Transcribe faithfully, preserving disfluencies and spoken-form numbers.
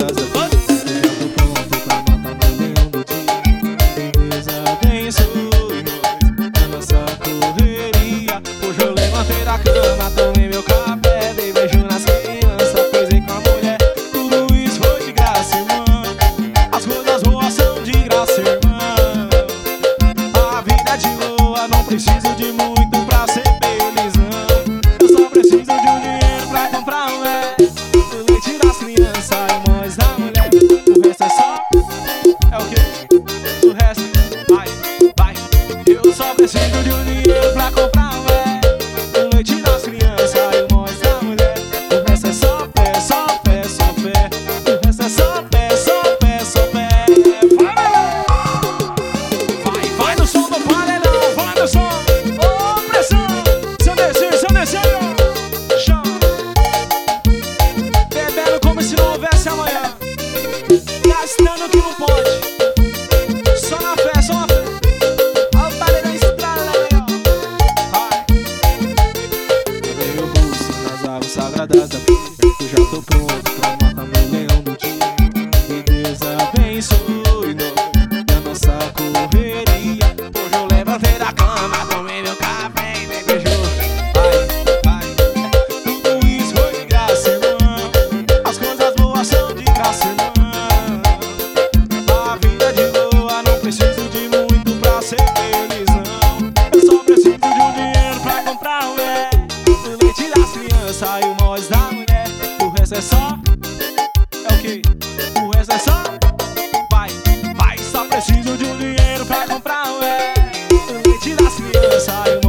sagradas da vida. Eu já tô pronto pra matar meu leão do dia. Beleza, bem sonho, na nossa correria. Hoje eu levantei da cama, tomei meu café, dei beijo nas crianças, coisei com a mulher. Tudo isso foi de graça, irmão. As coisas boas são de graça, irmão. A vida é de boa, não preciso de muito pra ser feliz, não. Eu só preciso de um dinheiro pra comprar um é o leite das crianças e mães da mulher. O resto é só, é o quê? O resto, vai, vai. Eu só preciso de um dinheiro pra comprar um é o leite das crianças e mães da mulher. O resto é só fé, só fé, só fé. O resto é só fé, só fé, só fé. Vai, vai no som do paredão, vai no som. Ô, pressão, se eu descer, se eu descer, chão. Bebendo como se não houvesse amanhã, gastando que não pode. Só na fé, só na fé. Olha o paredão estralando, vai. Lavei meu rosto nas águas sagradas da vida. Eu já tô pronto pra matar meu leão do dia. E Deus abençoe nós na nossa correria. Hoje eu levantei da cama, tomei meu café e me beijou. Vai, vai. Tudo isso foi de graça, irmão. As coisas boas são de graça, irmão. A vida é de boa, não preciso de muito pra ser feliz, não. Eu só preciso de um dinheiro pra comprar um é o leite das crianças e o nós da mulher. O resto é só, é o quê? O resto é só, vai, vai. Só preciso de um dinheiro pra comprar um é o leite das crianças e o